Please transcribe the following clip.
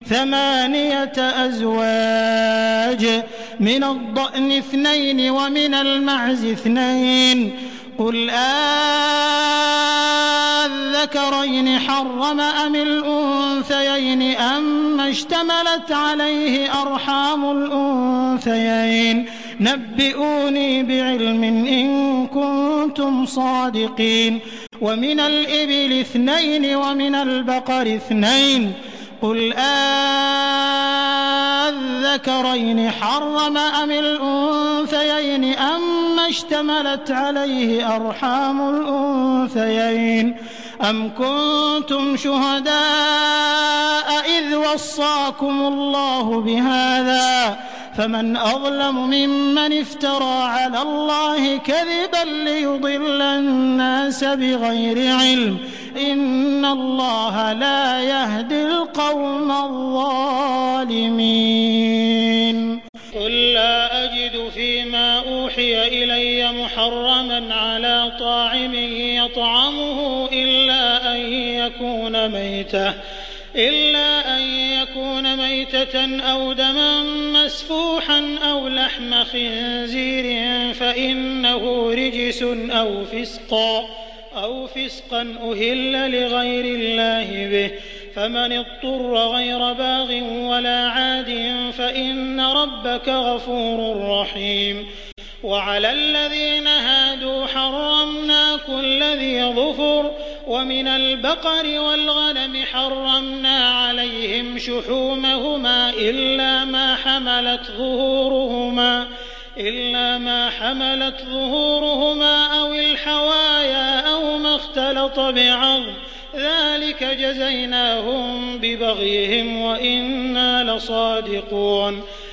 8 أزواج من الضأن 2 ومن المعز 2 قل أذكرين حرم أم الأنثيين أما اشتملت عليه أرحام الأنثيين نبئوني بعلم إن كنتم صادقين ومن الإبل 2 ومن البقر 2 قل أذكرين حرم أم الأنثيين أما اشتملت عليه أرحام الأنثيين أم كنتم شهداء إذ وصاكم الله بهذا فمن أظلم ممن افترى على الله كذبا ليضل الناس بغير علم إن الله لا يهدي القوم الظالمين قل لا أجد فيما أوحي إلي محرما على طاعم يطعمه إلا أن يكون ميتة أو دما مسفوحا أو لحم خنزير فإنه رجس أو فسقا أهل لغير الله به فمن اضطر غير باغ ولا عاد فإن ربك غفور رحيم وعلى الذين هادوا حرمنا كل ذي ظفر ومن البقر والغنم حرمنا عليهم شحومهما إلا ما حملت ظهورهما أو الحوايا أو ما اختلط بعظم ذلك جزيناهم ببغيهم وإنا لصادقون